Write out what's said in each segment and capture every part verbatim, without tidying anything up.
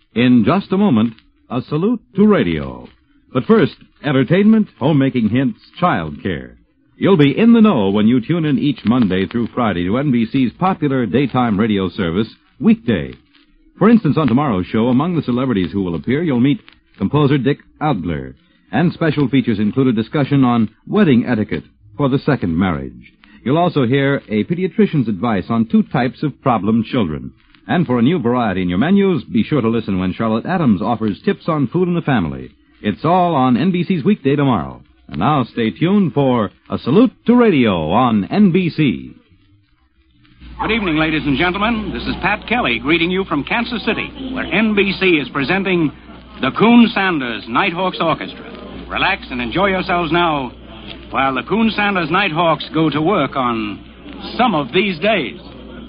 In just a moment, a salute to radio. But first, entertainment, homemaking hints, child care. You'll be in the know when you tune in each Monday through Friday to N B C's popular daytime radio service, Weekday. For instance, on tomorrow's show, among the celebrities who will appear, you'll meet composer Dick Adler. And special features include a discussion on wedding etiquette for the second marriage. You'll also hear a pediatrician's advice on two types of problem children. And for a new variety in your menus, be sure to listen when Charlotte Adams offers tips on food in the family. It's all on N B C's Weekday tomorrow. And now stay tuned for A Salute to Radio on N B C. Good evening, ladies and gentlemen. This is Pat Kelly greeting you from Kansas City, where N B C is presenting the Coon Sanders Nighthawks Orchestra. Relax and enjoy yourselves now while the Coon Sanders Nighthawks go to work on Some of These Days.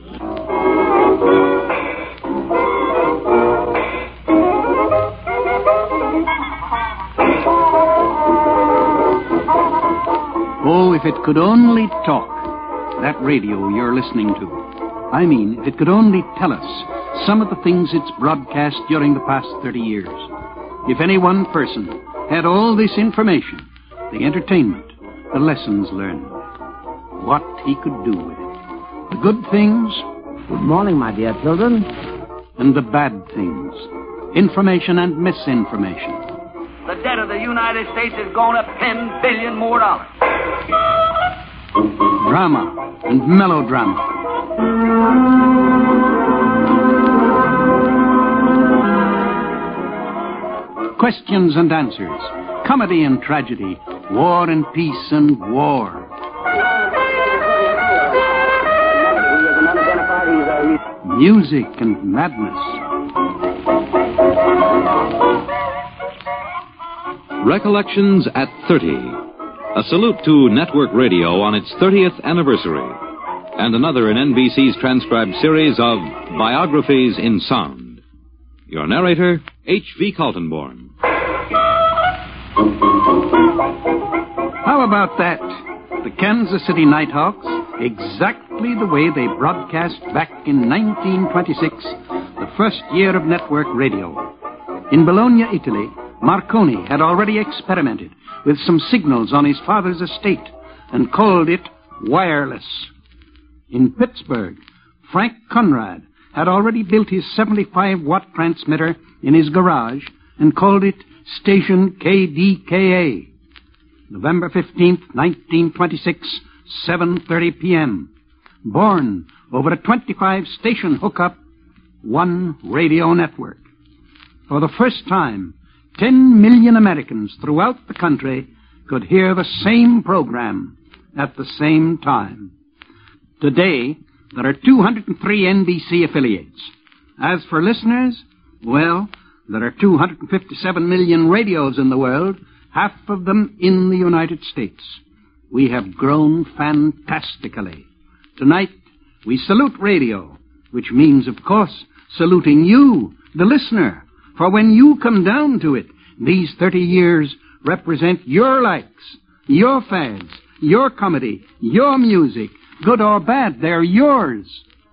Oh, if it could only talk, that radio you're listening to. I mean, if it could only tell us some of the things it's broadcast during the past thirty years. If any one person had all this information, the entertainment, the lessons learned, what he could do with it. The good things. Good morning, my dear children. And the bad things. Information and misinformation. The debt of the United States has gone up ten billion more dollars. Drama and melodrama. Questions and answers. Comedy and tragedy. War and peace and war. Music and madness. Recollections at thirty. A salute to Network Radio on its thirtieth anniversary. And another in N B C's transcribed series of Biographies in Sound. Your narrator, H V Kaltenborn. How about that? The Kansas City Nighthawks, exactly the way they broadcast back in nineteen twenty-six, the first year of network radio. In Bologna, Italy, Marconi had already experimented with some signals on his father's estate and called it wireless. In Pittsburgh, Frank Conrad had already built his seventy-five watt transmitter in his garage and called it Station K D K A. November fifteenth, nineteen twenty-six, seven thirty p.m. Born over a twenty-five station hookup, one radio network. For the first time, ten million Americans throughout the country could hear the same program at the same time. Today, there are two hundred three N B C affiliates. As for listeners, well, there are two hundred fifty-seven million radios in the world, half of them in the United States. We have grown fantastically. Tonight, we salute radio, which means, of course, saluting you, the listener. For when you come down to it, these thirty years represent your likes, your fads, your comedy, your music, good or bad, they're yours.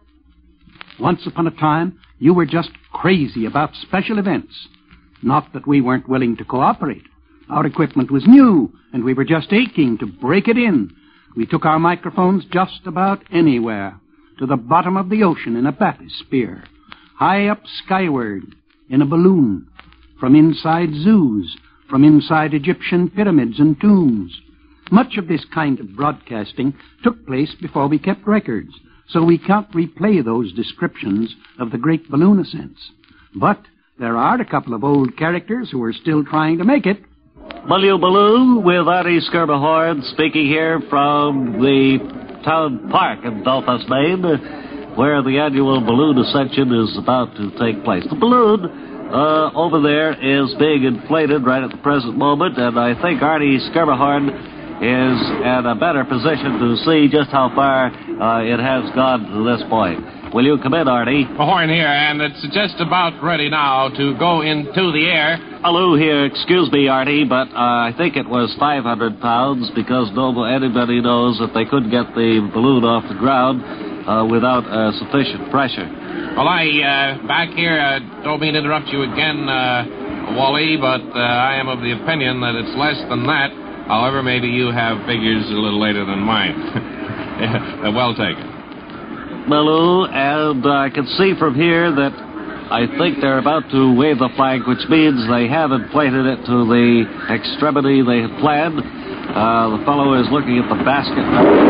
Once upon a time, you were just crazy about special events. Not that we weren't willing to cooperate. Our equipment was new, and we were just aching to break it in. We took our microphones just about anywhere. To the bottom of the ocean in a bathysphere. High up skyward in a balloon. From inside zoos. From inside Egyptian pyramids and tombs. Much of this kind of broadcasting took place before we kept records, so we can't replay those descriptions of the great balloon ascents. But there are a couple of old characters who are still trying to make it. Baloo Baloo with Artie Skerberhorn speaking here from the town park in Belfast, Maine, where the annual balloon ascension is about to take place. The balloon uh, over there is being inflated right at the present moment, and I think Artie Skerberhorn is in a better position to see just how far uh, it has gone to this point. Will you come in, Artie? Horn here, and it's just about ready now to go into the air. Baloo here, excuse me, Artie, but uh, I think it was five hundred pounds because no anybody knows that they couldn't get the balloon off the ground uh, without uh, sufficient pressure. Well, I, uh, back here, uh, don't mean to interrupt you again, uh, Wally, but uh, I am of the opinion that it's less than that. However, maybe you have figures a little later than mine. Yeah, well taken. Baloo, and I can see from here that I think they're about to wave the flag, which means they have inflated it to the extremity they had planned. Uh, the fellow is looking at the basket.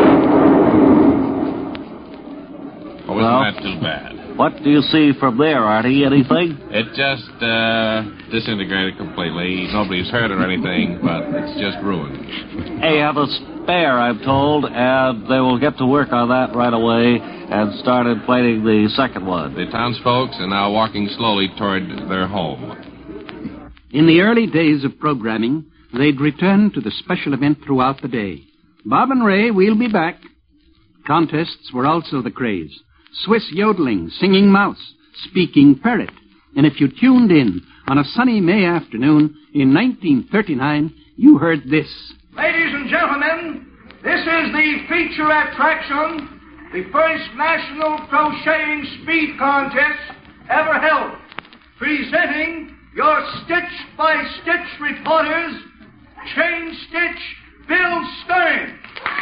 Oh, isn't well, that too bad? What do you see from there, Artie? Anything? It just uh, disintegrated completely. Nobody's hurt or anything, but it's just ruined. They have a spare, I'm told, and they will get to work on that right away and start inflating the second one. The townsfolk are now walking slowly toward their home. In the early days of programming, they'd return to the special event throughout the day. Bob and Ray, we'll be back. Contests were also the craze. Swiss yodeling, singing mouse, speaking parrot. And if you tuned in on a sunny May afternoon in nineteen thirty-nine, you heard this. Ladies and gentlemen, this is the feature attraction, the first national crocheting speed contest ever held. Presenting your stitch-by-stitch reporters, Chain Stitch Bill Stern.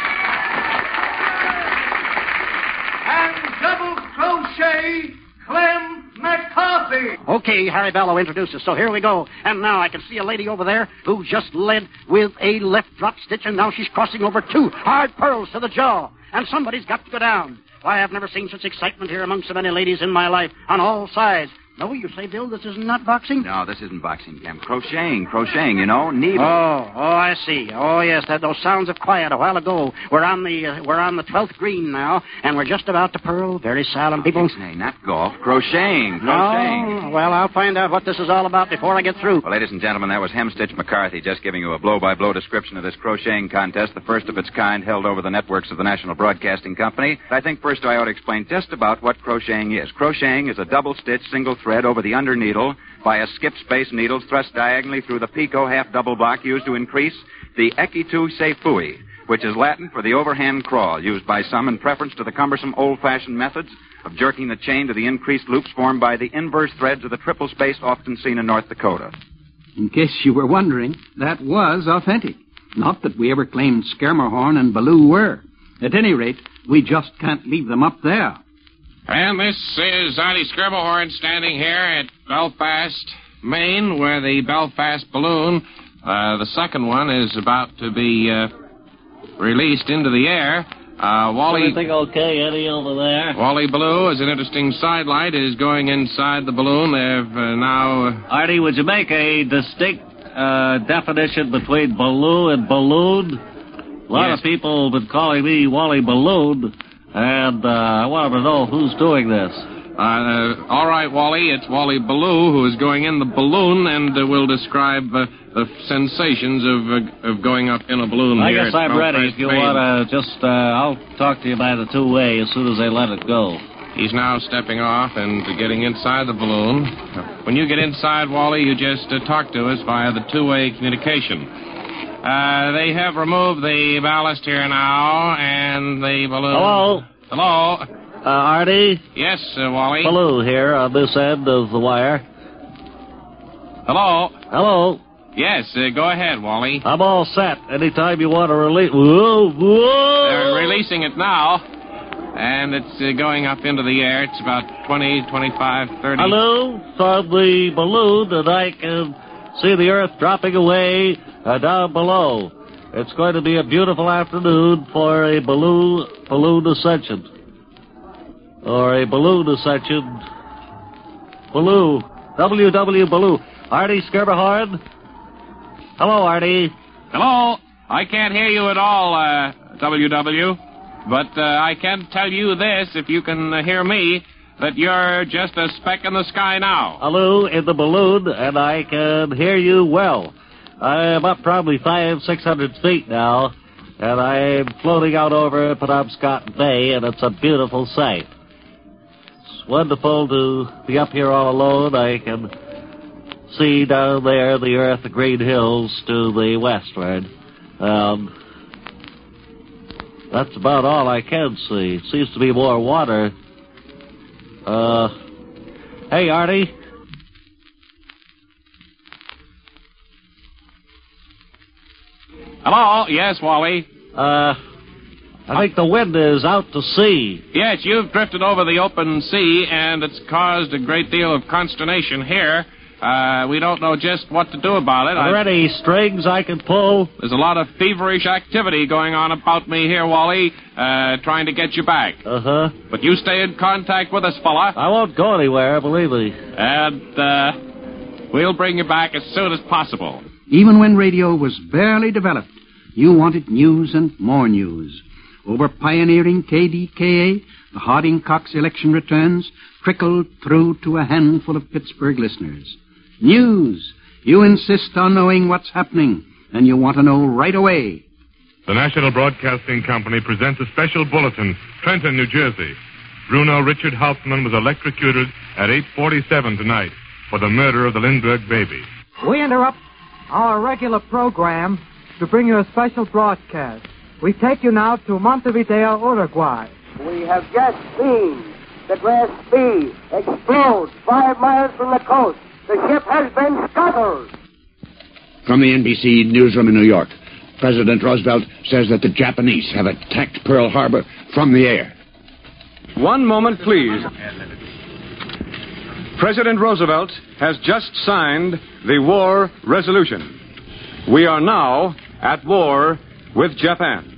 And double crochet Clem McCarthy. Okay, Harry Bello introduces, so here we go. And now I can see a lady over there who just led with a left drop stitch, and now she's crossing over two hard pearls to the jaw. And somebody's got to go down. Why, I've never seen such excitement here among so many ladies in my life, on all sides. No, you say, Bill, this is not boxing? No, this isn't boxing, Cam. Crocheting, crocheting, you know, needle. Oh, oh, I see. Oh, yes, that those sounds of quiet a while ago. We're on the uh, we're on the twelfth green now, and we're just about to purl. Very silent, people. Hey, not golf. Crocheting, crocheting. Oh, well, I'll find out what this is all about before I get through. Well, ladies and gentlemen, that was Hemstitch McCarthy just giving you a blow-by-blow description of this crocheting contest, the first of its kind held over the networks of the National Broadcasting Company. I think first I ought to explain just about what crocheting is. Crocheting is a double-stitch, single thread over the under needle by a skip space needle thrust diagonally through the picot half double block used to increase the equitu se fui, which is Latin for the overhand crawl, used by some in preference to the cumbersome old-fashioned methods of jerking the chain to the increased loops formed by the inverse threads of the triple space often seen in North Dakota. In case you were wondering, that was authentic. Not that we ever claimed Schermerhorn and Baloo were. At any rate, we just can't leave them up there. And this is Artie Schermerhorn standing here at Belfast, Maine, where the Belfast balloon, uh, the second one, is about to be uh, released into the air. Uh, Wally... Everything okay, Eddie, over there? Wally Baloo, as an interesting sidelight, is going inside the balloon. They've uh, now... Uh... Artie, would you make a distinct uh, definition between Baloo and balloon? A lot Yes. of people have been calling me Wally Balloon. And uh, I want to know who's doing this. Uh, uh, all right, Wally, it's Wally Baloo who is going in the balloon and uh, will describe uh, the sensations of uh, of going up in a balloon I here guess at I'm ready. Belfast, If you Maine. want to just, uh, I'll talk to you by the two-way as soon as they let it go. He's now stepping off and getting inside the balloon. When you get inside, Wally, you just uh, talk to us via the two-way communication. Uh, they have removed the ballast here now, and the balloon... Hello? Hello? Uh, Artie? Yes, uh, Wally? Baloo here on this end of the wire. Hello? Hello? Yes, uh, go ahead, Wally. I'm all set. Anytime you want to release... Whoa, whoa! They're releasing it now, and it's uh, going up into the air. It's about twenty, twenty-five, thirty... Hello? It's on the balloon, and I can see the Earth dropping away uh, down below. It's going to be a beautiful afternoon for a balloon, balloon ascension. Or a balloon ascension. Baloo. W W Baloo. Artie Schermerhorn? Hello, Artie. Hello? I can't hear you at all, uh, W W, but uh, I can tell you this, if you can uh, hear me, that you're just a speck in the sky now. Hello, in the balloon, and I can hear you well. I'm up probably five, six hundred feet now, and I'm floating out over Penobscot Bay, and it's a beautiful sight. It's wonderful to be up here all alone. I can see down there the earth, the green hills to the westward. Um, that's about all I can see. Seems to be more water. Uh, Hey, Artie. Hello? Yes, Wally? Uh, I think the wind is out to sea. Yes, you've drifted over the open sea, and it's caused a great deal of consternation here. Uh, we don't know just what to do about it. Are there I... any strings I can pull? There's a lot of feverish activity going on about me here, Wally, uh, trying to get you back. Uh-huh. But you stay in contact with us, fella. I won't go anywhere, believe me. And, uh, we'll bring you back as soon as possible. Even when radio was barely developed, you wanted news and more news. Over pioneering K D K A, the Harding-Cox election returns trickled through to a handful of Pittsburgh listeners. News. You insist on knowing what's happening, and you want to know right away. The National Broadcasting Company presents a special bulletin, Trenton, New Jersey. Bruno Richard Hauptmann was electrocuted at eight forty-seven tonight for the murder of the Lindbergh baby. We interrupt our regular program to bring you a special broadcast. We take you now to Montevideo, Uruguay. We have just seen the Glass B explode five miles from the coast. The ship has been scuttled. From the N B C newsroom in New York, President Roosevelt says that the Japanese have attacked Pearl Harbor from the air. One moment, please. President Roosevelt has just signed the war resolution. We are now at war with Japan.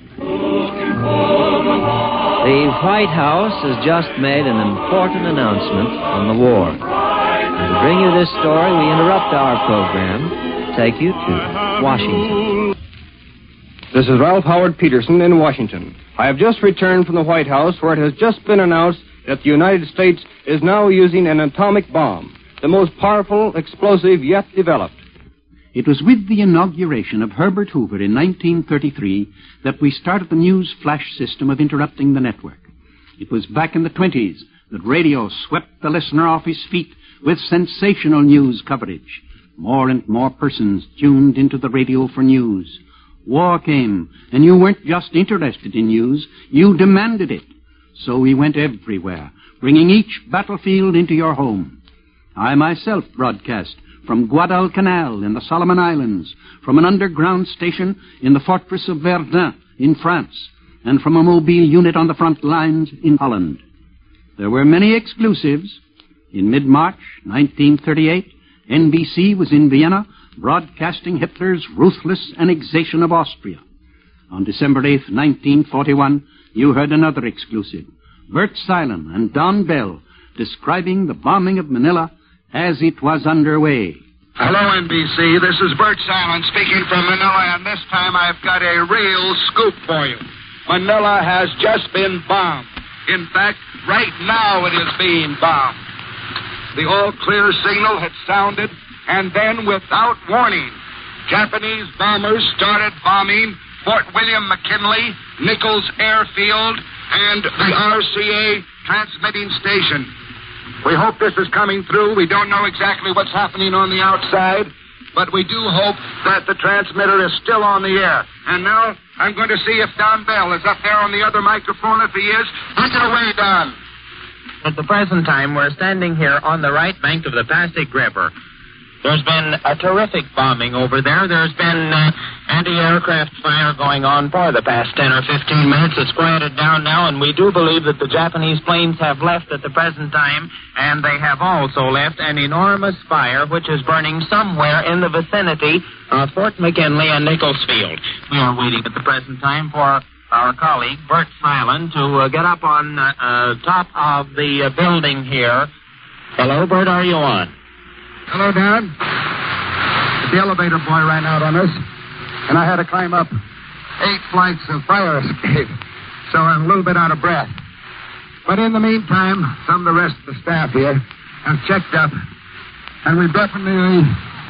The White House has just made an important announcement on the war. And to bring you this story, we interrupt our program to take you to Washington. This is Ralph Howard Peterson in Washington. I have just returned from the White House, where it has just been announced that the United States is now using an atomic bomb, the most powerful explosive yet developed. It was with the inauguration of Herbert Hoover in nineteen thirty-three that we started the news flash system of interrupting the network. It was back in the twenties that radio swept the listener off his feet with sensational news coverage. More and more persons tuned into the radio for news. War came, and you weren't just interested in news, you demanded it. So we went everywhere, bringing each battlefield into your home. I myself broadcast from Guadalcanal in the Solomon Islands, from an underground station in the fortress of Verdun in France, and from a mobile unit on the front lines in Holland. There were many exclusives. In mid-March nineteen thirty-eight, N B C was in Vienna broadcasting Hitler's ruthless annexation of Austria. On December eighth, nineteen forty-one, you heard another exclusive, Bert Silen and Don Bell describing the bombing of Manila as it was underway. Hello, N B C. This is Bert Silen speaking from Manila, and this time I've got a real scoop for you. Manila has just been bombed. In fact, right now it is being bombed. The all-clear signal had sounded, and then, without warning, Japanese bombers started bombing Fort William McKinley, Nichols Airfield, and the R C A transmitting station. We hope this is coming through. We don't know exactly what's happening on the outside, but we do hope that the transmitter is still on the air. And now I'm going to see if Don Bell is up there on the other microphone. If he is, take it away, Don. At the present time, we're standing here on the right bank of the Pasig River. There's been a terrific bombing over there. There's been uh, anti-aircraft fire going on for the past ten or fifteen minutes. It's quieted down now, and we do believe that the Japanese planes have left at the present time, and they have also left an enormous fire which is burning somewhere in the vicinity of Fort McKinley and Nichols Field. We are waiting at the present time for our colleague, Bert Silen, to uh, get up on uh, uh, top of the uh, building here. Hello, Bert, are you on? Hello, Don. The elevator boy ran out on us, and I had to climb up eight flights of fire escape, so I'm a little bit out of breath. But in the meantime, some of the rest of the staff here have checked up, and we definitely,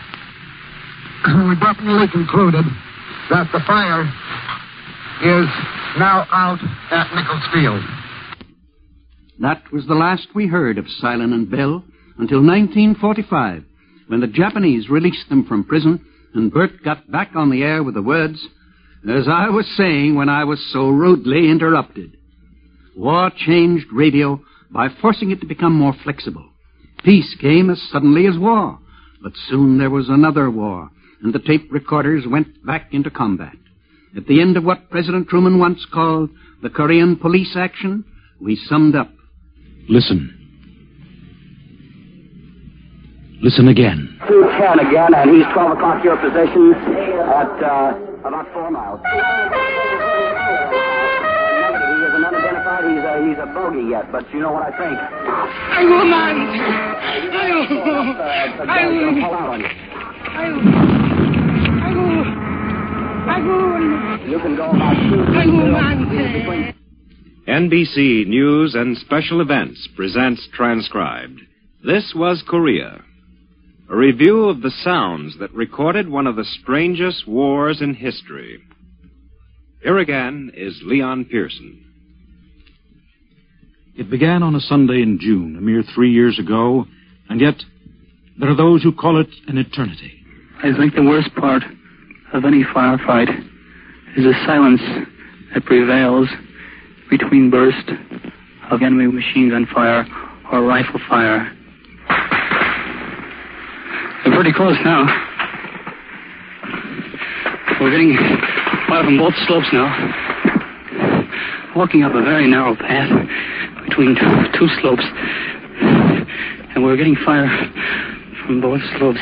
we definitely concluded that the fire is now out at Nichols Field. That was the last we heard of Silen and Bell until nineteen forty-five, when the Japanese released them from prison, and Bert got back on the air with the words, as I was saying when I was so rudely interrupted. War changed radio by forcing it to become more flexible. Peace came as suddenly as war. But soon there was another war, and the tape recorders went back into combat. At the end of what President Truman once called the Korean police action, we summed up. Listen. Listen again. two ten again, and he's twelve o'clock your position at uh, about four miles. He isn't unidentified. He's a, he's a bogey yet, but you know what I think. I will not. I will. I will. Pull out on you. I will. I will. I will. You can go about two. I will not. N B C News and Special Events presents Transcribed. This was Korea. A review of the sounds that recorded one of the strangest wars in history. Here again is Leon Pearson. It began on a Sunday in June, a mere three years ago, and yet there are those who call it an eternity. I think the worst part of any firefight is the silence that prevails between bursts of enemy machine gun fire or rifle fire. We're pretty close now. We're getting fire from both slopes now. Walking up a very narrow path between two, two slopes. And we're getting fire from both slopes.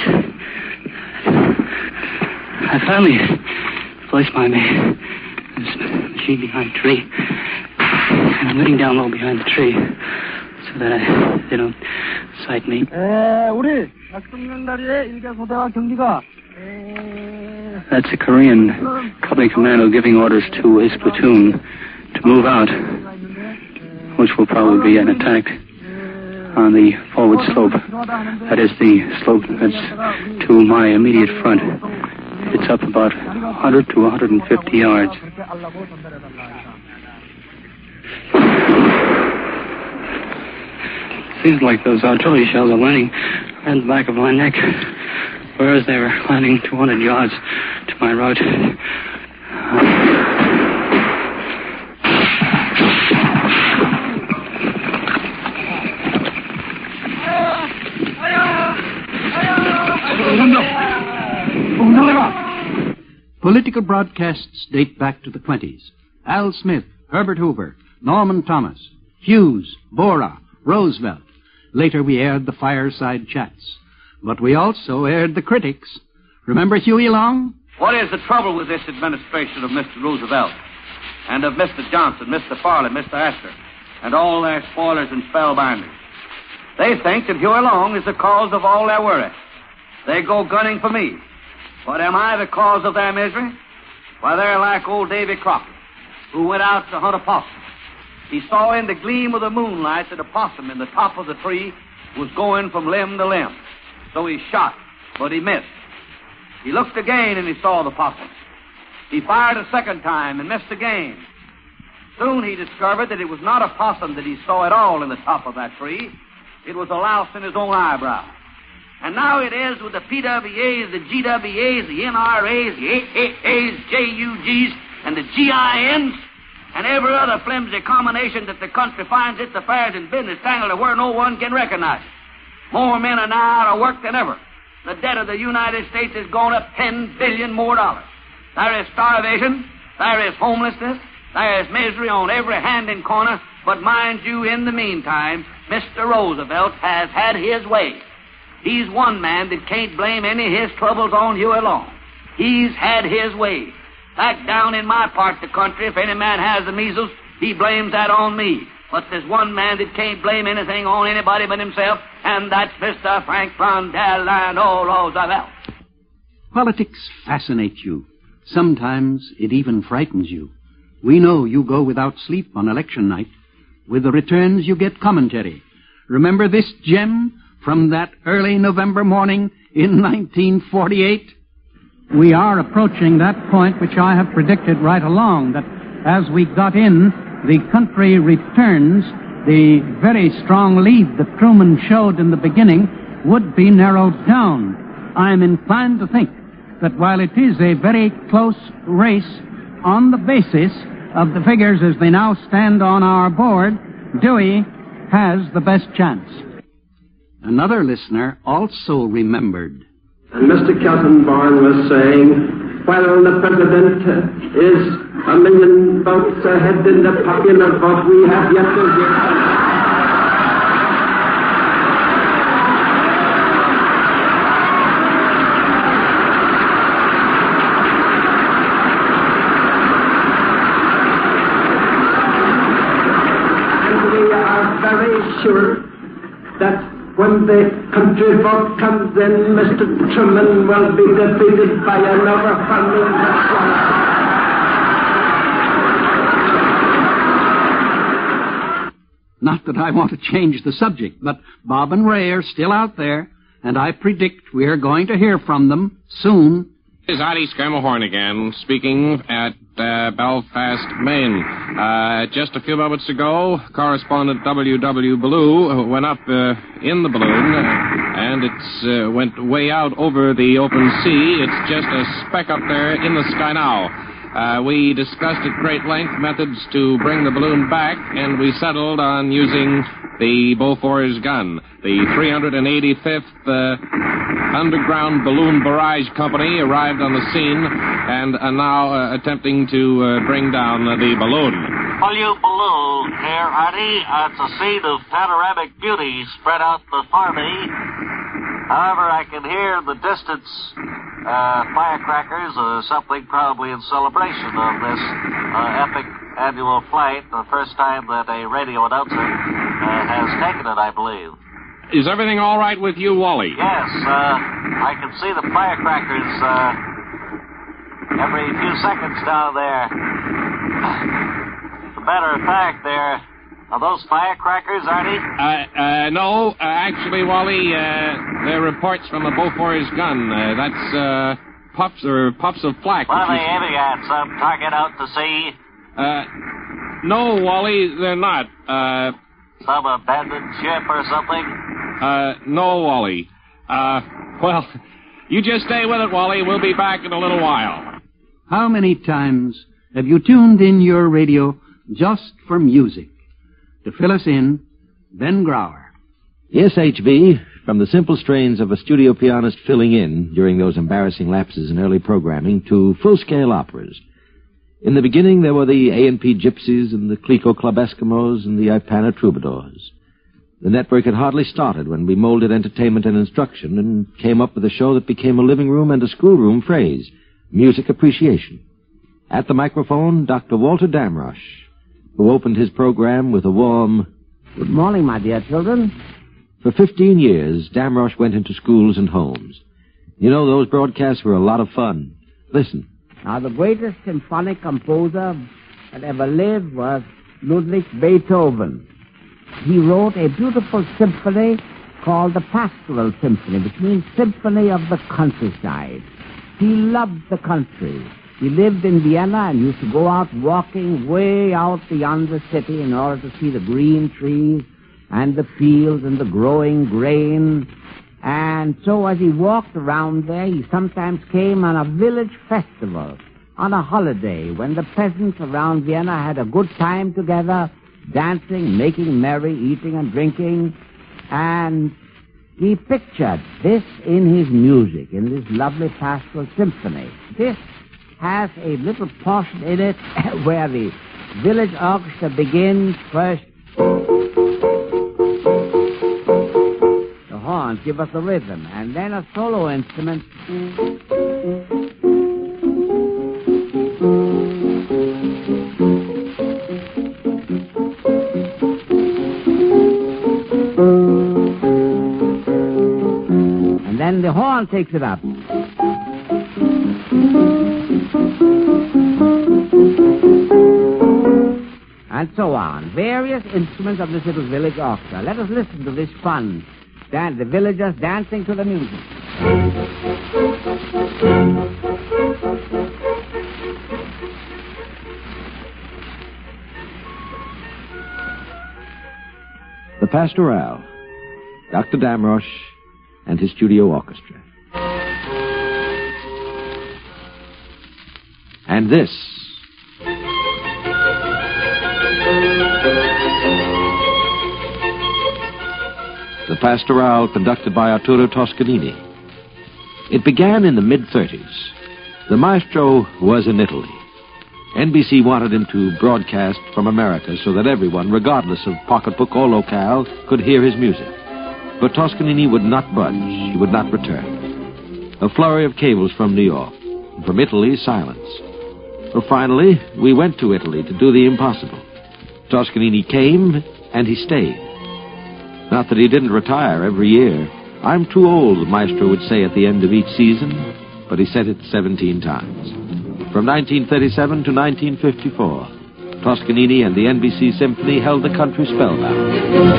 I finally placed my machine behind a tree. And I'm getting down low behind the tree so that I, they don't sight me. That's a Korean company commando giving orders to his platoon to move out, which will probably be an attack on the forward slope. That is the slope that's to my immediate front. It's up about one hundred to one hundred fifty yards. Seems like those artillery shells are landing right in the back of my neck, whereas they were landing two hundred yards to my right. Political broadcasts date back to the twenties. Al Smith, Herbert Hoover, Norman Thomas, Hughes, Bora, Roosevelt. Later we aired the fireside chats. But we also aired the critics. Remember Huey Long? What is the trouble with this administration of Mister Roosevelt and of Mister Johnson, Mister Farley, Mister Astor, and all their spoilers and spellbinders? They think that Huey Long is the cause of all their worry. They go gunning for me. But am I the cause of their misery? Why, they're like old Davy Crockett, who went out to hunt a possum. He saw in the gleam of the moonlight that a possum in the top of the tree was going from limb to limb. So he shot, but he missed. He looked again and he saw the possum. He fired a second time and missed again. Soon he discovered that it was not a possum that he saw at all in the top of that tree. It was a louse in his own eyebrow. And now it is with the P W As, the G W As, the N R As, the A A As, J U Gs, and the G I Ns, and every other flimsy combination that the country finds its affairs and business tangled to where no one can recognize it. More men are now out of work than ever. The debt of the United States has gone up ten billion more dollars. There is starvation, there is homelessness, there is misery on every hand and corner, but mind you, in the meantime, Mister Roosevelt has had his way. He's one man that can't blame any of his troubles on Huey Long. He's had his way. Back down in my part of the country, if any man has the measles, he blames that on me. But there's one man that can't blame anything on anybody but himself, and that's Mister Franklin Delano Roosevelt. Politics fascinate you. Sometimes it even frightens you. We know you go without sleep on election night. With the returns, you get commentary. Remember this gem from that early November morning in nineteen forty-eight? We are approaching that point which I have predicted right along, that as we got in, the country returns, the very strong lead that Truman showed in the beginning would be narrowed down. I am inclined to think that while it is a very close race on the basis of the figures as they now stand on our board, Dewey has the best chance. Another listener also remembered. And Mister Keltenborn was saying, well, the president is a million votes ahead in the popular vote. We have yet to hear. Sure that when the country vote comes in, Mister Truman will be defeated by an overwhelming majority. Not that I want to change the subject, but Bob and Ray are still out there, and I predict we're going to hear from them soon. This is Artie Skirmahorn again, speaking at uh, Belfast, Maine. Uh, just a few moments ago, correspondent W W. Ballou went up uh, in the balloon, uh, and it uh, went way out over the open sea. It's just a speck up there in the sky now. Uh, we discussed at great length methods to bring the balloon back, and we settled on using the Beaufort's gun. The three hundred eighty-fifth uh, Underground Balloon Barrage Company arrived on the scene and are now uh, attempting to uh, bring down uh, the balloon. W Balloon here, Artie. Uh, it's a scene of panoramic beauty spread out before me. However, I can hear in the distance uh, firecrackers or something, probably in celebration of this uh, epic annual flight, the first time that a radio announcer uh, has taken it, I believe. Is everything all right with you, Wally? Yes, uh, I can see the firecrackers uh, every few seconds down there. As a matter of fact, there are those firecrackers, Artie? Uh, uh, no, uh, actually, Wally, uh, they're reports from the Beaufort's gun. Uh, that's uh, puffs or puffs of flak. What are they aiming at? Some target out to sea? Uh, no, Wally, they're not. Uh, Some abandoned ship or something? Uh, no, Wally. Uh, well, you just stay with it, Wally. We'll be back in a little while. How many times have you tuned in your radio just for music? To fill us in, Ben Grauer. Yes, H B, from the simple strains of a studio pianist filling in during those embarrassing lapses in early programming to full-scale operas. In the beginning, there were the A and P Gypsies and the Clico Club Eskimos and the Ipana Troubadours. The network had hardly started when we molded entertainment and instruction and came up with a show that became a living room and a schoolroom phrase, music appreciation. At the microphone, Doctor Walter Damrosch, who opened his program with a warm, "Good morning, my dear children." For fifteen years, Damrosch went into schools and homes. You know, those broadcasts were a lot of fun. Listen. Now, the greatest symphonic composer that ever lived was Ludwig Beethoven. He wrote a beautiful symphony called the Pastoral Symphony, which means symphony of the countryside. He loved the country. He lived in Vienna and used to go out walking way out beyond the city in order to see the green trees and the fields and the growing grain. And so as he walked around there, he sometimes came on a village festival, on a holiday, when the peasants around Vienna had a good time together, dancing, making merry, eating and drinking. And he pictured this in his music, in this lovely pastoral symphony. This has a little portion in it where the village orchestra begins first. The horns give us a rhythm, and then a solo instrument. And then the horn takes it up. And so on. Various instruments of this little village orchestra. Let us listen to this fun. Dan- the villagers dancing to the music. The Pastoral, Doctor Damrosch and his studio orchestra. And this the the Pastorale conducted by Arturo Toscanini. It began in the mid-thirties. The maestro was in Italy. N B C wanted him to broadcast from America so that everyone, regardless of pocketbook or locale, could hear his music. But Toscanini would not budge. He would not return. A flurry of cables from New York. And from Italy, silence. Well, finally, we went to Italy to do the impossible. Toscanini came, and he stayed. Not that he didn't retire every year. I'm too old, the maestro would say at the end of each season, but he said it seventeen times. From nineteen thirty-seven to nineteen fifty-four, Toscanini and the N B C Symphony held the country spellbound.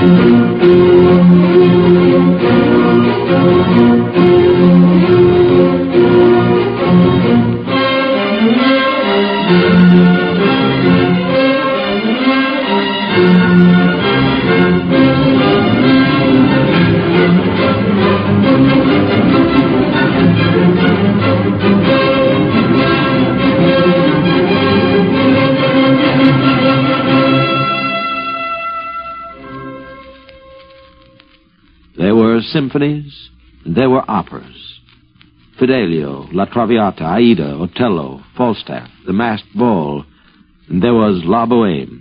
There were symphonies, and there were operas. Fidelio, La Traviata, Aida, Otello, Falstaff, The Masked Ball, and there was La Boheme.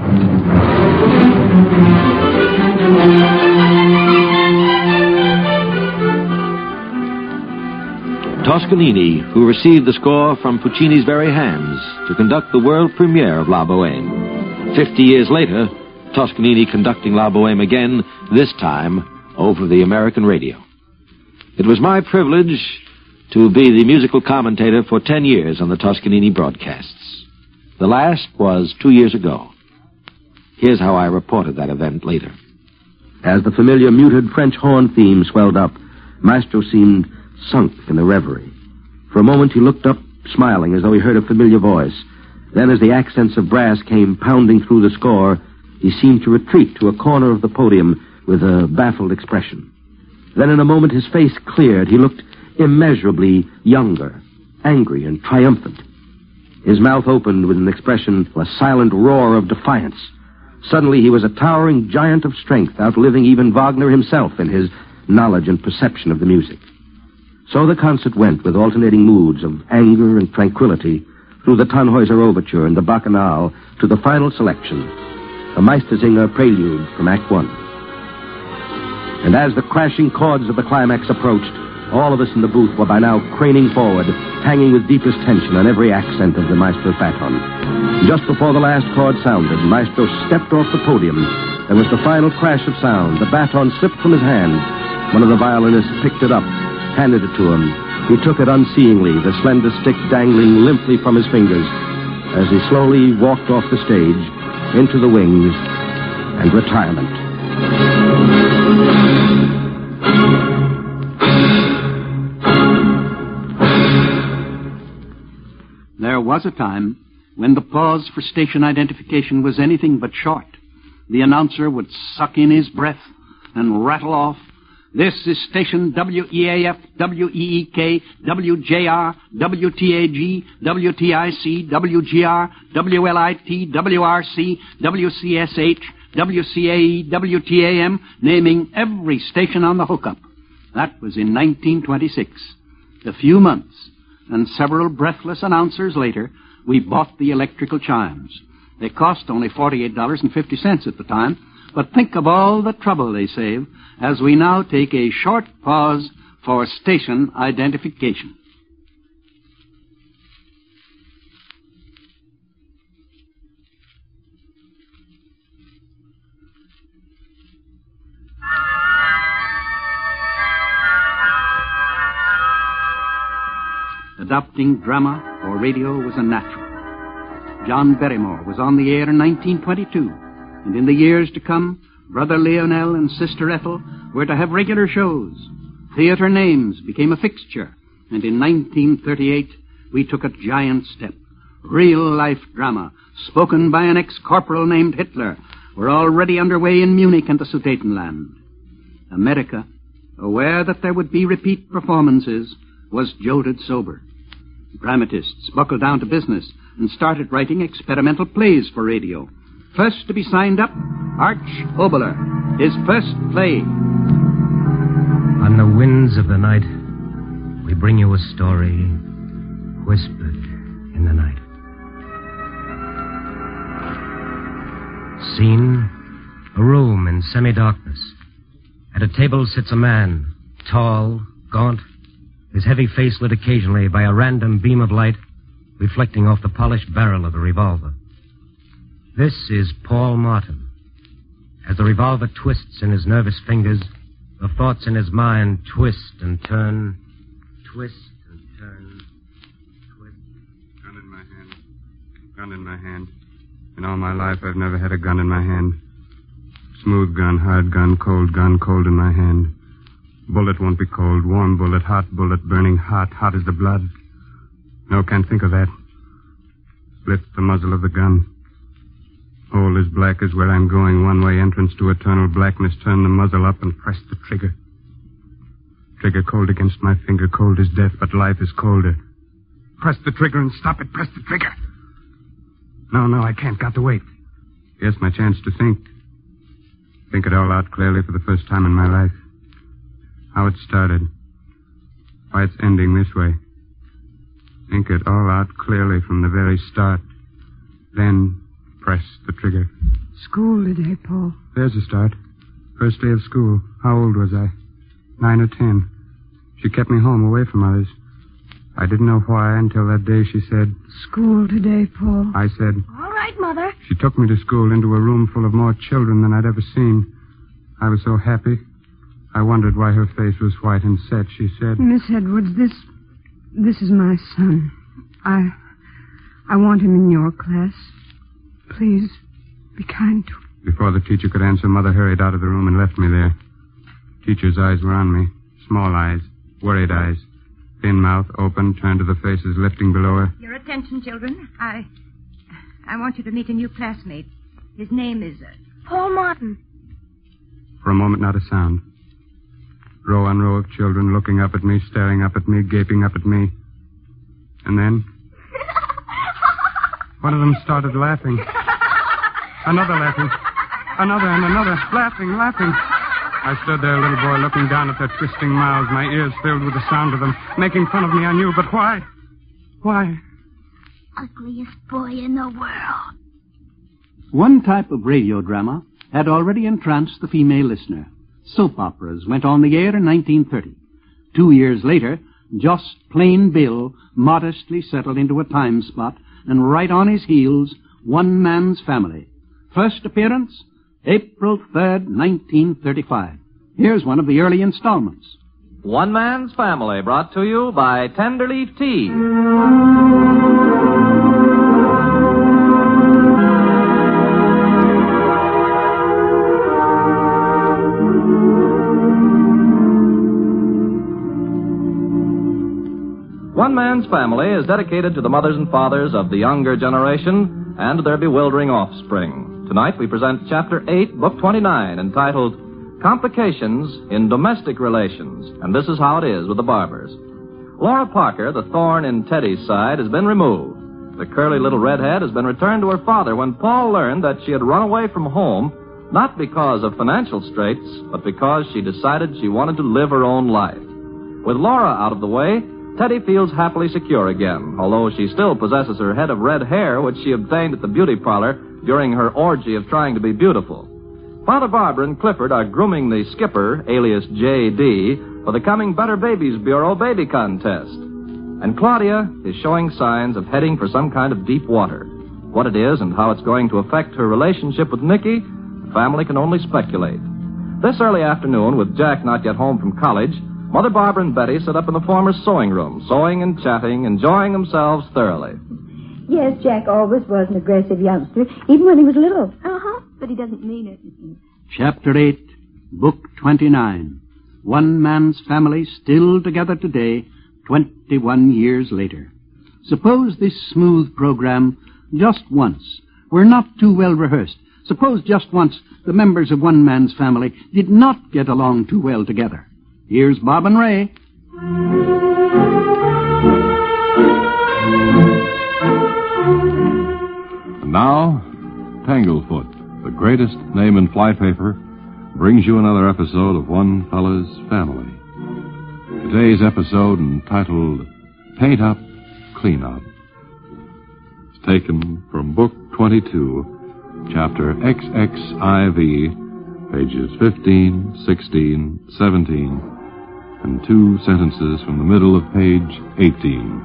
Toscanini, who received the score from Puccini's very hands to conduct the world premiere of La Boheme. Fifty years later, Toscanini conducting La Boheme again, this time over the American radio. It was my privilege to be the musical commentator for ten years on the Toscanini broadcasts. The last was two years ago. Here's how I reported that event later. As the familiar muted French horn theme swelled up, Maestro seemed sunk in a reverie. For a moment he looked up, smiling as though he heard a familiar voice. Then as the accents of brass came pounding through the score, he seemed to retreat to a corner of the podium with a baffled expression. Then in a moment his face cleared. He looked immeasurably younger, angry and triumphant. His mouth opened with an expression, a silent roar of defiance. Suddenly he was a towering giant of strength, outliving even Wagner himself in his knowledge and perception of the music. So the concert went with alternating moods of anger and tranquility through the Tannhäuser Overture and the Bacchanal to the final selection, the Meistersinger Prelude from Act One. And as the crashing chords of the climax approached, all of us in the booth were by now craning forward, hanging with deepest tension on every accent of the Maestro's baton. Just before the last chord sounded, Maestro stepped off the podium. There was the final crash of sound. The baton slipped from his hand. One of the violinists picked it up, handed it to him. He took it unseeingly, the slender stick dangling limply from his fingers, as he slowly walked off the stage, into the wings, and retirement. There was a time when the pause for station identification was anything but short. The announcer would suck in his breath and rattle off, "This is station W E A F, W E E K, W J R, W T A G, W T I C, W G R, W L I T, W R C, W C S H, W C A E, W T A M, naming every station on the hookup." That was in nineteen twenty-six. A few months and several breathless announcers later, we bought the electrical chimes. They cost only forty-eight dollars and fifty cents at the time, but think of all the trouble they save as we now take a short pause for station identification. Adopting drama or radio was a natural. John Barrymore was on the air in nineteen twenty-two, and in the years to come, Brother Lionel and Sister Ethel were to have regular shows. Theater names became a fixture, and in nineteen thirty-eight, we took a giant step. Real-life drama, spoken by an ex-corporal named Hitler, were already underway in Munich and the Sudetenland. America, aware that there would be repeat performances, was jolted sober. Dramatists buckled down to business and started writing experimental plays for radio. First to be signed up, Arch Oboler. His first play, In the winds of the night, we bring you a story whispered in the night. Scene, a room in semi-darkness. At a table sits a man, tall, gaunt, his heavy face lit occasionally by a random beam of light reflecting off the polished barrel of the revolver. This is Paul Martin. As the revolver twists in his nervous fingers, the thoughts in his mind twist and turn, twist and turn, twist. Gun in my hand. Gun in my hand. In all my life, I've never had a gun in my hand. Smooth gun, hard gun, cold gun, cold in my hand. Bullet won't be cold. Warm bullet, hot bullet, burning hot, hot as the blood. No, can't think of that. Lift the muzzle of the gun. Hole as black as where I'm going, one-way entrance to eternal blackness. Turn the muzzle up and press the trigger. Trigger cold against my finger, cold as death, but life is colder. Press the trigger and stop it. Press the trigger. No, no, I can't. Got to wait. Here's my chance to think. Think it all out clearly for the first time in my life. How it started. Why it's ending this way. Think it all out clearly from the very start. Then press the trigger. School today, Paul. There's a start. First day of school. How old was I? Nine or ten. She kept me home away from others. I didn't know why until that day she said... School today, Paul. I said... All right, Mother. She took me to school into a room full of more children than I'd ever seen. I was so happy. I wondered why her face was white and set. She said... Miss Edwards, this... This is my son. I... I want him in your class. Please, be kind to him. Before the teacher could answer, Mother hurried out of the room and left me there. Teacher's eyes were on me. Small eyes. Worried eyes. Thin mouth, open, turned to the faces lifting below her. Your attention, children. I... I want you to meet a new classmate. His name is... Uh, Paul Martin. For a moment, not a sound. Row on row of children looking up at me, staring up at me, gaping up at me. And then... one of them started laughing. Another laughing. Another and another. Laughing, laughing. I stood there, a little boy, looking down at their twisting mouths, my ears filled with the sound of them, making fun of me, I knew, but why? Why? Ugliest boy in the world. One type of radio drama had already entranced the female listener. Soap operas went on the air in nineteen thirty. Two years later, just plain Bill modestly settled into a time spot, and right on his heels, One Man's Family. First appearance, April third, nineteen thirty-five. Here's one of the early installments. One Man's Family, brought to you by Tenderleaf Tea. One Man's Family is dedicated to the mothers and fathers of the younger generation and their bewildering offspring. Tonight we present Chapter eight, Book twenty-nine, entitled Complications in Domestic Relations. And this is how it is with the Barbers. Laura Parker, the thorn in Teddy's side, has been removed. The curly little redhead has been returned to her father when Paul learned that she had run away from home, not because of financial straits, but because she decided she wanted to live her own life. With Laura out of the way, Teddy feels happily secure again, although she still possesses her head of red hair, which she obtained at the beauty parlor during her orgy of trying to be beautiful. Father Barber and Clifford are grooming the skipper, alias J D, for the coming Better Babies Bureau baby contest. And Claudia is showing signs of heading for some kind of deep water. What it is and how it's going to affect her relationship with Nicky, the family can only speculate. This early afternoon, with Jack not yet home from college, Mother Barbara and Betty sit up in the former's sewing room, sewing and chatting, enjoying themselves thoroughly. Yes, Jack always was an aggressive youngster, even when he was little. Uh-huh, but he doesn't mean it. Chapter eight, Book twenty-nine. One Man's Family still together today, twenty-one years later. Suppose this smooth program, just once, were not too well rehearsed. Suppose just once the members of One Man's Family did not get along too well together. Here's Bob and Ray. And now, Tanglefoot, the greatest name in flypaper, brings you another episode of One Fella's Family. Today's episode, entitled Paint Up, Clean Up, is taken from Book twenty-two, Chapter X X I V, pages fifteen, sixteen, seventeen, and two sentences from the middle of page eighteen.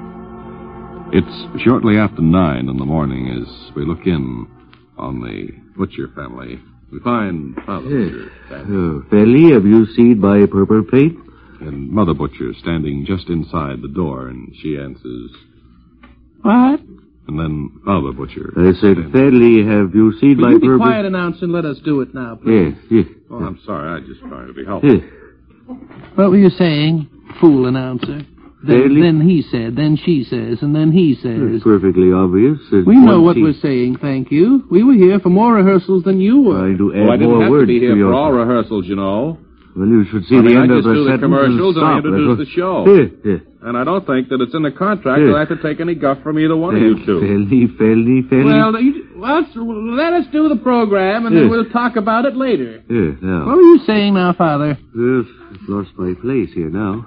It's shortly after nine in the morning as we look in on the Butcher family. We find Father Butcher. Oh, Fairly, have you seen my purple plate? And Mother Butcher standing just inside the door, and she answers, What? And then Father Butcher. I said, Fairly, have you seen Will my you be purple... quiet, announcer, and let us do it now, please? Yes, yes. Oh, I'm sorry. I'm just trying to be helpful. Yes. What were you saying, fool announcer? Then, Fairly? then he said, then she says, and then he says. It's perfectly obvious. There's We know one what seat. we're saying, thank you. We were here for more rehearsals than you were. I do add Well, I didn't more have words to be here your... for all rehearsals, you know. Well, you should see I mean, the I end just of the do the sentence commercials and I stop. introduce That's the show. what- Yeah, yeah. And I don't think that it's in the contract Yeah. that I have to take any guff from either one of you two. Fairly, fairly, fairly. Well, you, let's, let us do the program, and then Yes. we'll talk about it later. Yeah, now. What were you saying now, Father? Yes, I've lost my place here now.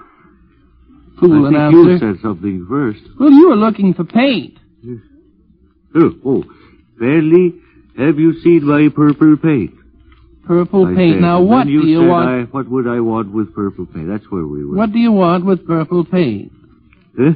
Fool I think announcer. you said something first. Well, you were looking for paint. Oh, oh. Fairly, have you seen my purple paint? Purple I paint. said. Now, And what then you do you said want? I, what would I want with purple paint? That's where we were. What do you want with purple paint? Huh?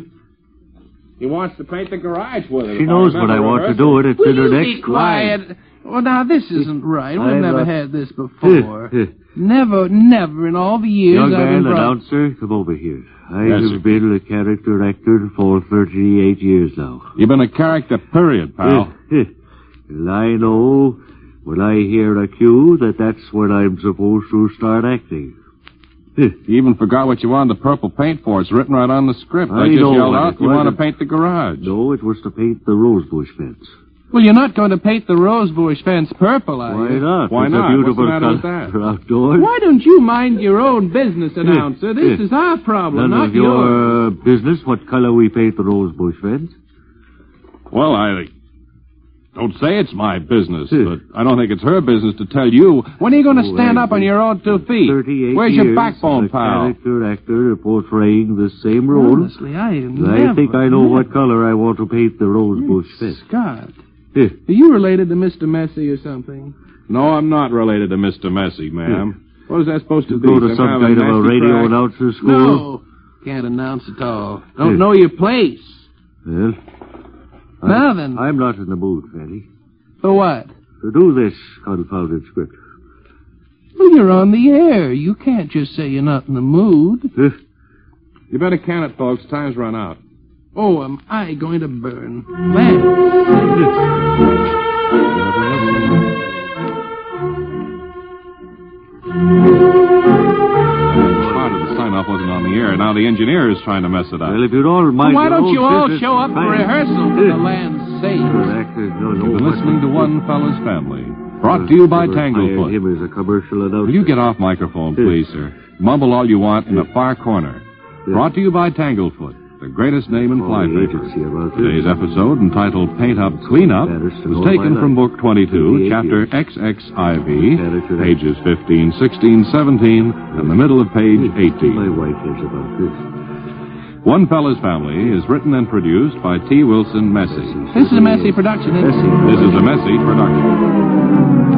He wants to paint the garage with it. She if knows what I remember want to rehearsal. do. It. It's Will in her you next be quiet? line. Well, now, this isn't right. We've I'm never not- had this before. Huh, huh. Never, never in all the years Young I've man, been brought... announcer, come over here. I Yes, have sir. been a character actor for thirty-eight years now. You've been a character, period, pal. And I know when I hear a cue that that's when I'm supposed to start acting. You even forgot what you wanted the purple paint for. It's written right on the script. I, I just know yelled what out, it you was. want to paint the garage. No, it was to paint the rosebush fence. Well, you're not going to paint the rosebush fence purple, are Why you? not? Why it's not? a beautiful What's the matter with color that? for outdoors. Why don't you mind your own business, announcer? This yeah. is our problem, None not of yours. your uh, business what color we paint the rosebush fence. Well, I don't say it's my business, but I don't think it's her business to tell you. When are you going to Oh, stand I up on your own two feet? thirty-eight Where's years your backbone, as a pal? character actor portraying the same role. Honestly, I And never... I think I know never... what color I want to paint the rosebush fence. Scott, Yeah. are you related to Mister Messy or something? No, I'm not related to Mister Messy, ma'am. What is that supposed to You be? go to some kind of a nasty radio crack? announcer school? No, can't announce at all. Don't Yeah. know your place. Well, Now I'm, then. I'm not in the mood, Fanny, For what? to do this confounded script. Well, you're on the air. You can't just say you're not in the mood. Huh? You better can it, folks. Time's run out. Oh, am I going to burn? Thanks. Part of the sign-off wasn't on the air. Now the engineer is trying to mess it up. Well, if you'd all mind Why your don't own you all business, show up for fine. rehearsal for the land's sake? Well, actors don't know You've been what listening to do. One Fella's Family. Brought to you by Never hired Tanglefoot. him as a commercial announcer. Will you get off microphone, please, sir? Mumble all you want in the far corner. Brought to you by Tanglefoot, the greatest name in Call fly the papers. agency about this. Today's episode, entitled Paint Up, Clean Up, was taken from Book twenty-two, Chapter X X I V, pages fifteen, sixteen, seventeen, and the middle of page eighteen. My wife hears about this. One Fella's Family is written and produced by T. Wilson Messy. This is a messy production, isn't it? This is a Messy production.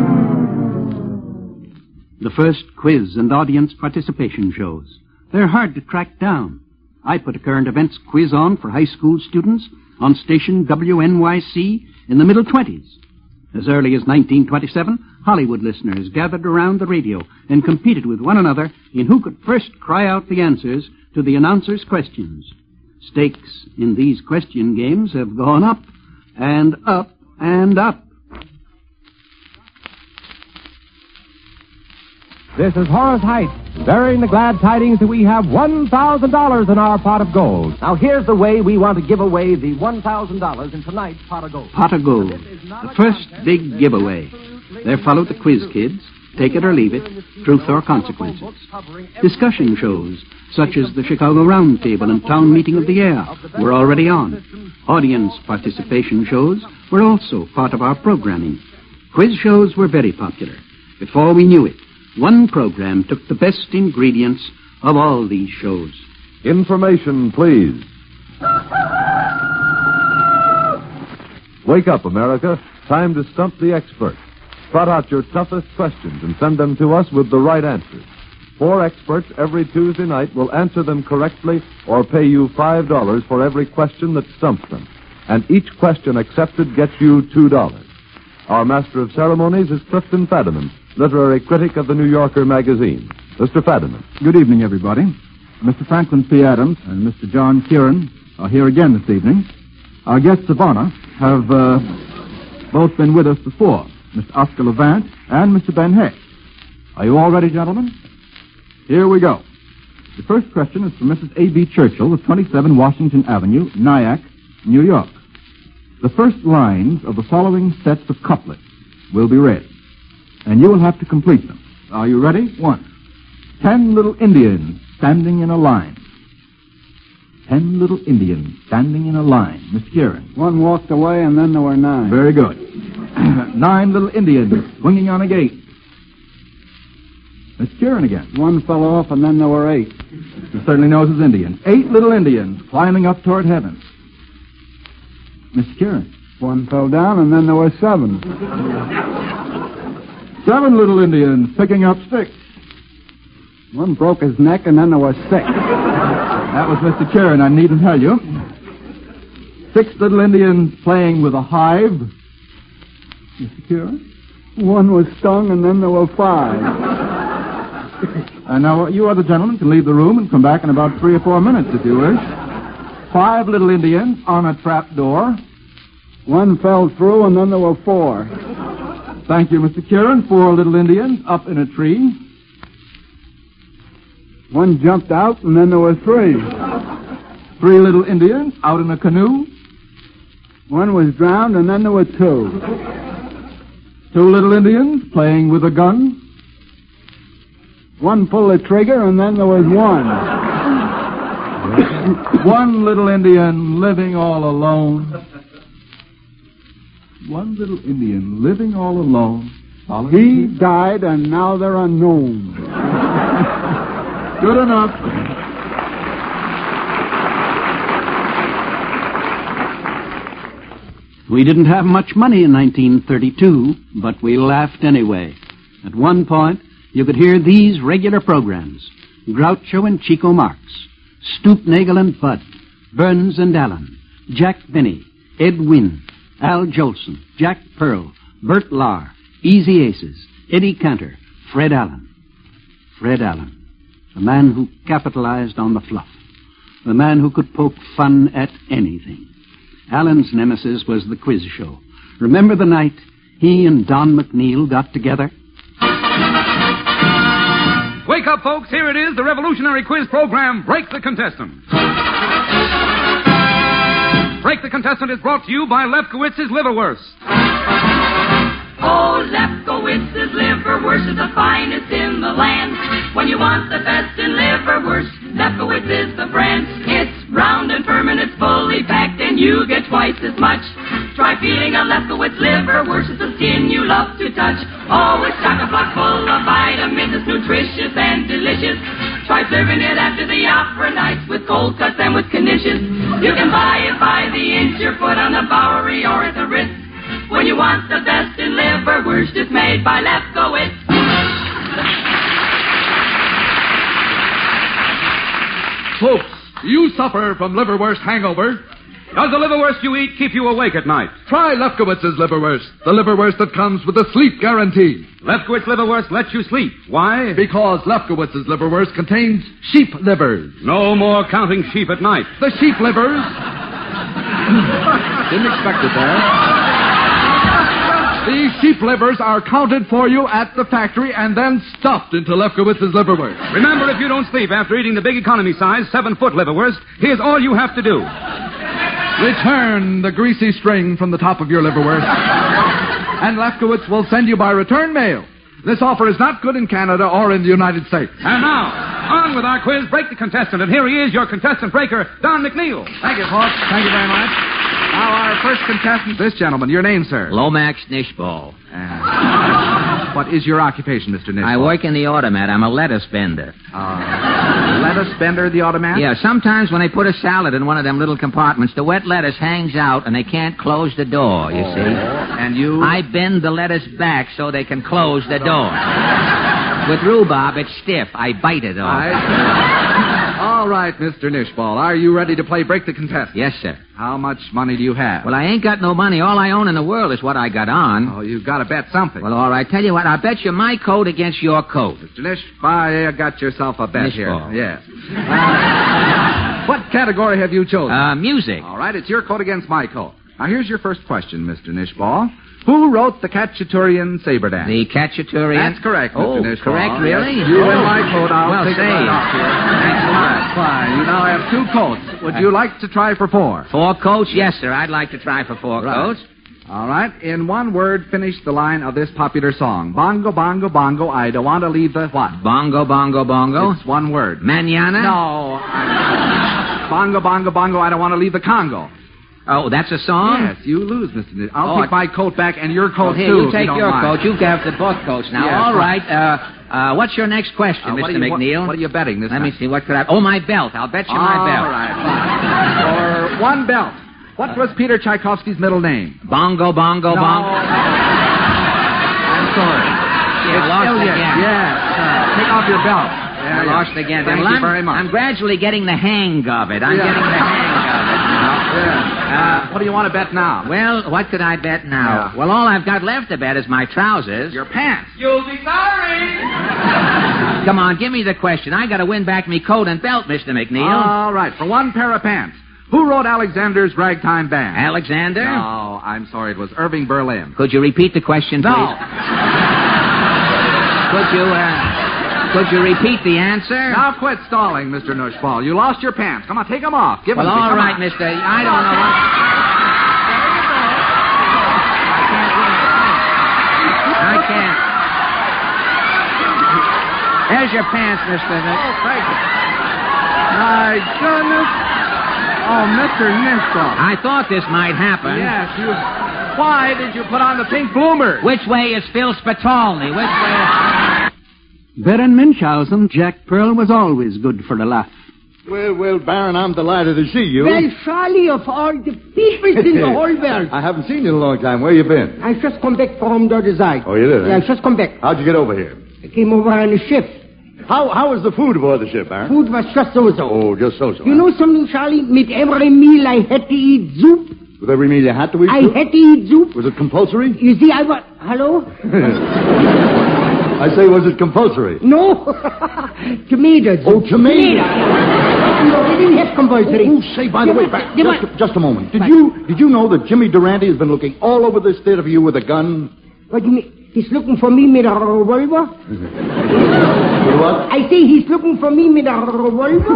The first quiz and audience participation shows. They're hard to track down. I put a current events quiz on for high school students on station W N Y C in the middle twenties. As early as nineteen twenty-seven, Hollywood listeners gathered around the radio and competed with one another in who could first cry out the answers to the announcer's questions. Stakes in these question games have gone up and up and up. This is Horace Height, bearing the glad tidings that we have one thousand dollars in our pot of gold. Now, here's the way we want to give away the one thousand dollars in tonight's pot of gold. Pot of Gold, the first big giveaway. There followed the Quiz Kids, Take It or Leave It, Truth or Consequences. Discussion shows, such as the Chicago Roundtable and Town Meeting of the Air, were already on. Audience participation shows were also part of our programming. Quiz shows were very popular. Before we knew it, one program took the best ingredients of all these shows. Information, please. Wake up, America. Time to stump the expert. Trot out your toughest questions and send them to us with the right answers. Four experts every Tuesday night will answer them correctly or pay you five dollars for every question that stumps them. And each question accepted gets you two dollars. Our master of ceremonies is Clifton Fadiman, literary critic of the New Yorker magazine. Mister Fadiman. Good evening, everybody. Mister Franklin P. Adams and Mister John Kieran are here again this evening. Our guests of honor have uh, both been with us before, Mister Oscar Levant and Mister Ben Heck. Are you all ready, gentlemen? Here we go. The first question is from Missus A B Churchill of twenty-seven Washington Avenue, Nyack, New York. The first lines of the following sets of couplets will be read, and you will have to complete them. Are you ready? One. Ten little Indians standing in a line. Ten little Indians standing in a line. Mister Kieran. One walked away, and then there were nine. Very good. Nine little Indians swinging on a gate. Mister Kieran again. One fell off, and then there were eight. He certainly knows his Indians. Eight little Indians climbing up toward heaven. Mister Kieran. One fell down, and then there were seven. Seven little Indians picking up sticks. One broke his neck, and then there were six. That was Mister Kieran, I needn't tell you. Six little Indians playing with a hive. Mister Kieran? One was stung, and then there were five. And now you other gentlemen can leave the room and come back in about three or four minutes, if you wish. Five little Indians on a trap door. One fell through, and then there were four. Thank you, Mister Kieran. Four little Indians up in a tree. One jumped out, and then there were three. Three little Indians out in a canoe. One was drowned, and then there were two. Two little Indians playing with a gun. One pulled the trigger, and then there was one. One little Indian living all alone. One little Indian living all alone. He died, and now they're unknown. Good enough. We didn't have much money in nineteen thirty-two, but we laughed anyway. At one point, you could hear these regular programs: Groucho and Chico Marx, Stoopnagel and Bud, Burns and Allen, Jack Benny, Ed Wynn, Al Jolson, Jack Pearl, Bert Lahr, Easy Aces, Eddie Cantor, Fred Allen. Fred Allen, the man who capitalized on the fluff, the man who could poke fun at anything. Allen's nemesis was the quiz show. Remember the night he and Don McNeil got together? Wake up, folks. Here it is, the revolutionary quiz program, Break the Contestant. Break the Contestant is brought to you by Lefkowitz's Liverwurst. Oh, Lefkowitz's Liverwurst is the finest in the land. When you want the best in liverwurst, Lefkowitz is the brand. It's round and firm and it's fully packed, and you get twice as much. Try feeding a Lefkowitz liverwurst. It's the skin you love to touch. Oh, it's chock-a-block full of vitamins. It's nutritious and delicious. Try serving it after the opera nights with cold cuts and with knishes. You can buy it by the inch or foot on the Bowery or at the Ritz. When you want the best in liverwurst, it's made by Lefkowitz. Folks, do you suffer from liverwurst hangover? Does the liverwurst you eat keep you awake at night? Try Lefkowitz's Liverwurst, the liverwurst that comes with a sleep guarantee. Lefkowitz Liverwurst lets you sleep. Why? Because Lefkowitz's Liverwurst contains sheep livers. No more counting sheep at night. The sheep livers... Didn't expect it there. These sheep livers are counted for you at the factory and then stuffed into Lefkowitz's Liverwurst. Remember, if you don't sleep after eating the big economy size seven-foot liverwurst, here's all you have to do. Return the greasy string from the top of your liverwurst, and Lefkowitz will send you by return mail. This offer is not good in Canada or in the United States. And now, on with our quiz, Break the Contestant. And here he is, your contestant breaker, Don McNeil. Thank you, folks. Thank you very much. Now, our first contestant, this gentleman. Your name, sir? Lomax Nishball. Uh, What is your occupation, Mister Nish? I work in the automat. I'm a lettuce bender. Uh, lettuce bender at the automat? Yeah, sometimes when they put a salad in one of them little compartments, the wet lettuce hangs out and they can't close the door, you oh. see. And you? I bend the lettuce back so they can close the door. With rhubarb, it's stiff. I bite it off. I... All right, Mister Nishball. Are you ready to play Break the Contestant? Yes, sir. How much money do you have? Well, I ain't got no money. All I own in the world is what I got on. Oh, you've got to bet something. Well, all right. Tell you what, I'll bet you my coat against your coat. Mister Nish, I got yourself a bet Nishball. here. Yes. Uh, what category have you chosen? Uh, music. All right, it's your coat against my coat. Now, here's your first question, Mister Nishball. Who wrote the Cacciaturian Saber Dance? The Cacciaturian? That's correct, Mister Oh, Nishball. correct, really? Yes. You oh. win my coat. I'll well, take say. it right off here. Thanks a lot. Fine. You now have two coats. Would you like to try for four? Four coats? Yes, sir. I'd like to try for four Right. coats. All right. In one word, finish the line of this popular song. Bongo, bongo, bongo, I don't want to leave the what? Bongo, bongo, bongo? It's one word. Manana? No. I... bongo, bongo, bongo, I don't want to leave the Congo. Oh, that's a song? Yes, you lose, Mister Nish. I'll oh, take my coat back and your coat, oh, here, too. you take you your mind. coat. You have the both coats now. Yes, All right. right. Uh, uh, what's your next question, Uh, what Mister are you- McNeil? What, what are you betting this Let time? me see. What could I... Oh, my belt. I'll bet you my All belt. right. For one belt. What was Peter Tchaikovsky's middle name? Bongo, bongo, No. bongo. I'm sorry. You It's lost Elliot. again. Yes. Uh, take off your belt. There I you lost are. again. Thank well, you I'm, very much. I'm gradually getting the hang of it. I'm Yeah. getting the hang of it now. Yeah. Uh, what do you want to bet now? Well, what could I bet now? Yeah. Well, all I've got left to bet is my trousers. Your pants. You'll be sorry. Come on, give me the question. I got to win back me coat and belt, Mister McNeil. All right. For one pair of pants. Who wrote Alexander's Ragtime Band? Alexander? No, I'm sorry. It was Irving Berlin. Could you repeat the question, please? No. Could you, uh, could you repeat the answer? Now quit stalling, Mister Nushball. You lost your pants. Come on, take them off. Give Well, them to me. all Come right, on. mister. I don't know what... I can't. There's your pants, Mister Oh, thank you. My goodness. Oh, Mister Nushball. I thought this might happen. Yes, you... Why did you put on the pink bloomers? Which way is Phil Spitalny? Which way is... Baron Munchausen, Jack Pearl was always good for a laugh. Well, well, Baron, I'm delighted to see you. Well, Charlie, of all the people in the whole world. I haven't seen you in a long time. Where you been? I just come back from the other side. Oh, you did, Yeah, eh? I just come back. How'd you get over here? I came over on a ship. How how was the food aboard the ship, Baron? Food was just so-so. Oh, just so-so. You huh? know something, Charlie? With every meal I had to eat soup. With every meal you had to eat I soup? had to eat soup. Was it compulsory? You see, I was... Hello? I say, was it compulsory? No. Tomatoes. Oh, tomatoes. No, we didn't have compulsory. Oh, say, by the way, back, They just, were- just a moment. Did you did you know that Jimmy Durante has been looking all over this theater for you with a gun? What do you mean? He's looking for me with a revolver? With what? I say he's looking for me with a revolver?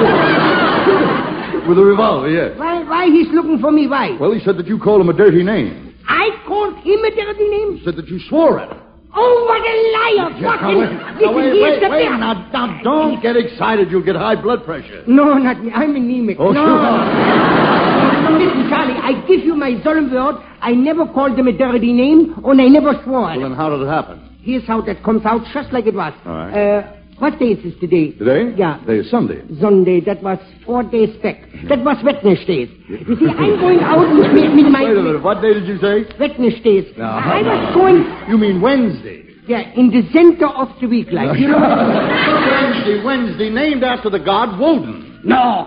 With a revolver, yes. Why, why he's looking for me? Why? Well, he said that you called him a dirty name. I called him a dirty name? He said that you swore at him. Oh, what a liar! Yeah, Fucking... now, wait, Listen, now, wait, here's wait, the wait, thing. now, now, don't get excited. You'll get high blood pressure. No, not me. I'm anemic. Oh, no. sure. No, listen, Charlie, I give you my solemn word. I never called him a dirty name, and I never swore at Well, him. then how did it happen? Here's how that comes out, just like it was. All right. Uh, what day is this today? Today? Yeah. Today is Sunday. Sunday. That was four days back. That was Wednesday. You see, I'm going out with, with, with my... Wait a minute. What day did you say? Wednesday. No, I no. was going... You mean Wednesday? Yeah, in the center of the week, like, you know. Wednesday, Wednesday, named after the god Woden. No.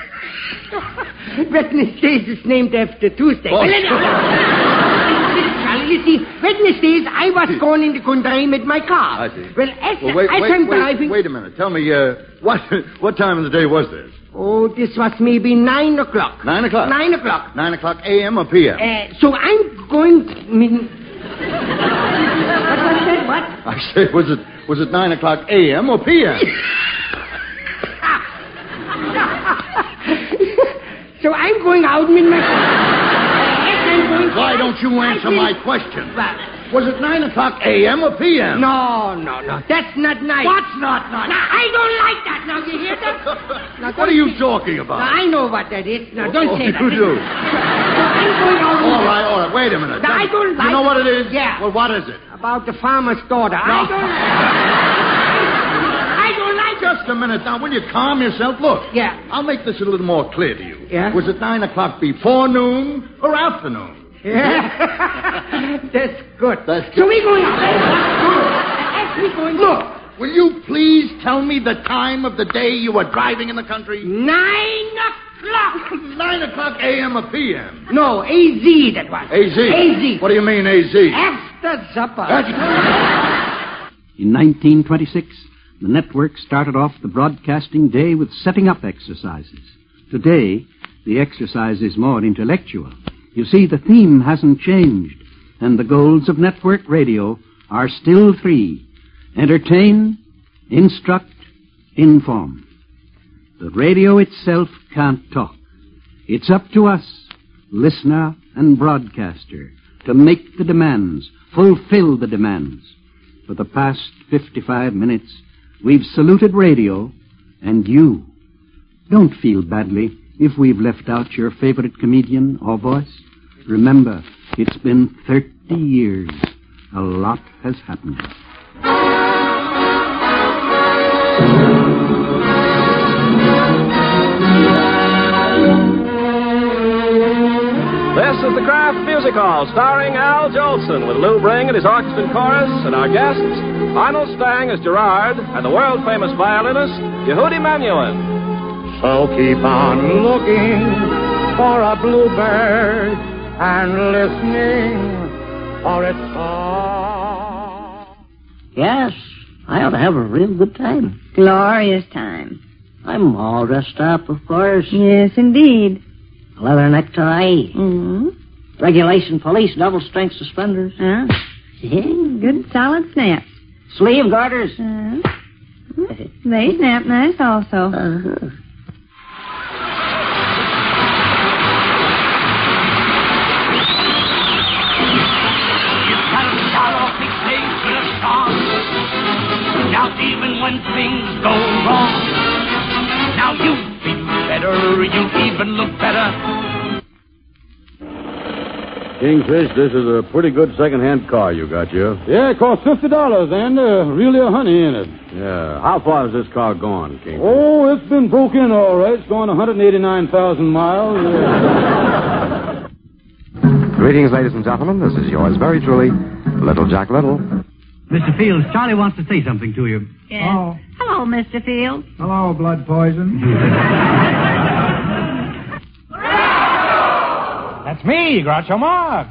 Wednesdays is named after Tuesday. Oh, Well, sure. Charlie, you see, Wednesdays I was going in the country with my car. I see. Well, as, Well, wait, as wait, I'm wait, driving... wait a minute. Tell me, uh, what what time of the day was this? Oh, this was maybe nine o'clock. Nine o'clock? Nine o'clock. Nine o'clock A M or P M? Uh, so I'm going... I mean, what was that? What? I say, was it was it nine o'clock A M or P M? So I'm going out with my... Yes, I'm going... Why don't you answer I my will- question? Well, Was it nine o'clock A M or P M? No, no, no. That's not nice. What's not nice? Now, I don't like that. Now, you hear that? Now, What are you talking about? Now, I know what that is. Now, don't Oh, say that. you do. I All right, all right. Wait a minute. I don't like You know what it is? Yeah. Well, what is it? About the farmer's daughter. I don't... I don't like it. Just a minute now. Will you calm yourself? Look. Yeah. I'll make this a little more clear to you. Yeah? Was it nine o'clock before noon or afternoon? Yeah. That's good. That's So good. we going out. That's we going Look, will you please tell me the time of the day you were driving in the country? Nine o'clock. Nine o'clock A M or P M? No, A Z that was. A Z? A Z. What do you mean, A Z? After supper. In nineteen twenty-six, the network started off the broadcasting day with setting up exercises. Today, the exercise is more intellectual. You see, the theme hasn't changed, and the goals of network radio are still three: entertain, instruct, inform. The radio itself can't talk. It's up to us, listener and broadcaster, to make the demands, fulfill the demands. For the past fifty-five minutes, we've saluted radio and you. Don't feel badly if we've left out your favorite comedian or voice. Remember, it's been thirty years. A lot has happened. This is the Kraft Music Hall, starring Al Jolson, with Lou Bring and his orchestra and chorus, and our guests, Arnold Stang as Gerard, and the world-famous violinist, Yehudi Menuhin. So keep on looking for a bluebird and listening for its song. Yes, I ought to have a real good time. Glorious time. I'm all dressed up, of course. Yes, indeed. Leather necktie. Mm-hmm. Regulation police double-strength suspenders. Huh? Good solid snaps. Sleeve garters. Uh, they snap nice also. Uh-huh. Now even when things go wrong, now you be better, you even look better. Kingfish, this is a pretty good second-hand car you got here. Yeah, it cost fifty dollars, and uh, really a honey in it. Yeah. How far has this car gone, Kingfish? Oh, it's been broke in all right. It's gone one hundred eighty-nine thousand miles. Yeah. Greetings, ladies and gentlemen. This is yours very truly, Little Jack Little. Mister Fields, Charlie wants to say something to you. Yes. Oh. Hello, Mister Fields. Hello, blood poison. That's me, Groucho Marx.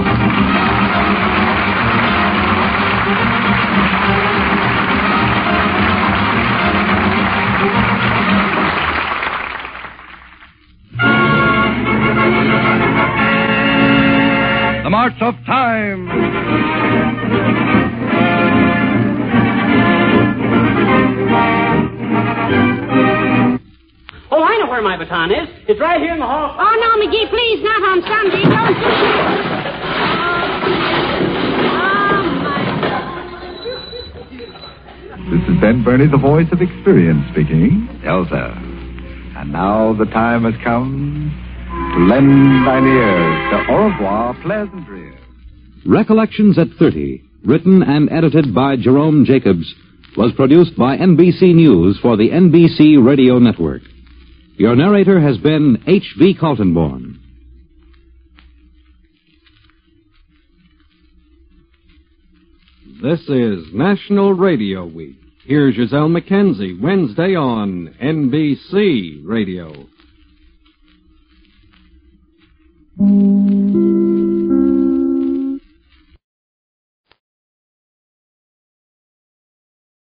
The March of Time. Oh, I know where my baton is. It's right here in the hall. Oh, no, McGee, please, not on Sunday. Don't This is Ben Burney, the voice of experience speaking. Elsa. And now the time has come to lend thine ears to Au revoir, Pleasantry. Recollections at thirty, written and edited by Jerome Jacobs, was produced by N B C News for the N B C Radio Network. Your narrator has been H V Kaltenborn. This is National Radio Week. Here's Giselle McKenzie, Wednesday on N B C Radio.